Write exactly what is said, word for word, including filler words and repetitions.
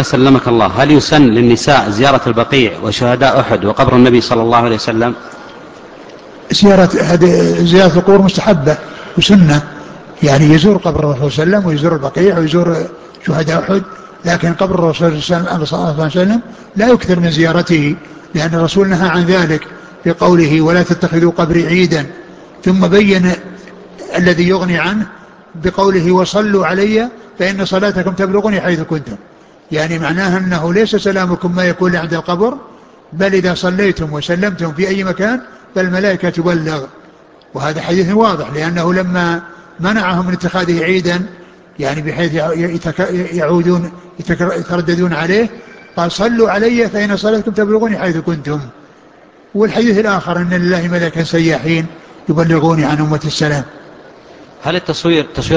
قال سلمك الله، هل يسن للنساء زيارة البقيع وشهداء أحد وقبر النبي صلى الله عليه وسلم؟ زيارة زيارة القبور مستحبة وسنة، يعني يزور قبر الرسول صلى الله عليه وسلم ويزور البقيع ويزور شهداء أحد، لكن قبر الرسول صلى الله عليه وسلم لا يكثر من زيارته، لأن الرسول نهى عن ذلك بقوله ولا تتخذوا قبري عيدا، ثم بين الذي يغني عنه بقوله وصلوا علي فإن صلاتكم تبلغني حيث كنتم، يعني معناها أنه ليس سلامكم ما يكون عند القبر، بل إذا صليتم وسلمتم في أي مكان فالملائكة تبلغ. وهذا حديث واضح، لأنه لما منعهم من اتخاذه عيدا يعني بحيث يعودون يترددون عليه، قال صلوا علي فإن صلاتكم تبلغوني حيث كنتم. والحديث الآخر أن لله ملائكة سياحين يبلغوني عن أمة السلام. هل التصوير تصوير